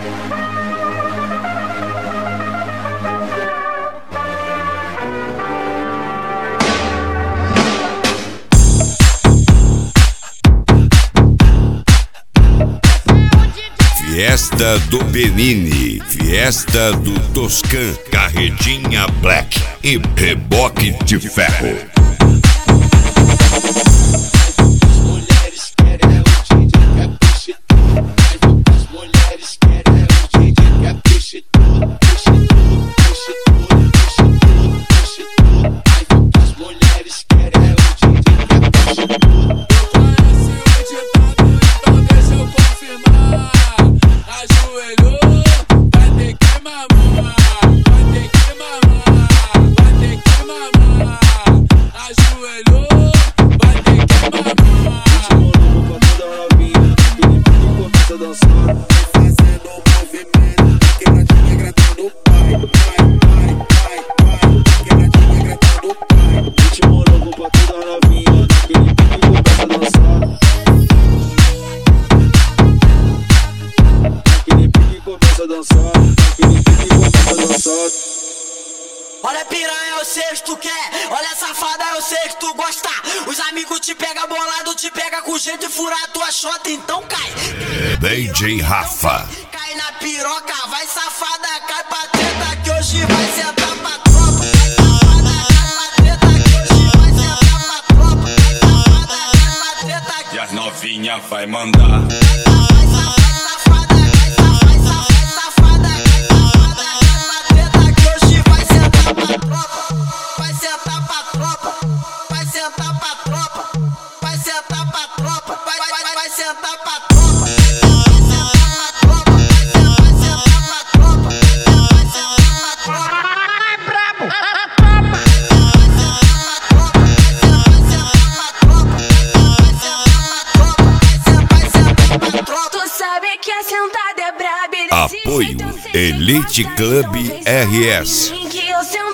Fiesta do Benini, Fiesta do Toscan, Carretinha Black e Reboque de Ferro. Olha piranha, eu sei que tu quer. Olha safada, eu sei que tu gosta. Os amigos te pega bolado, te pega com jeito e fura a tua xota, então cai. DJ Rafa. Cai na piroca, vai safada, cai pra treta que hoje vai sentar pra tropa. Cai pra treta que hoje vai sentar pra tropa. Cai pra treta que... E as novinha vai mandar. Apoio Elite Club RS. Que eu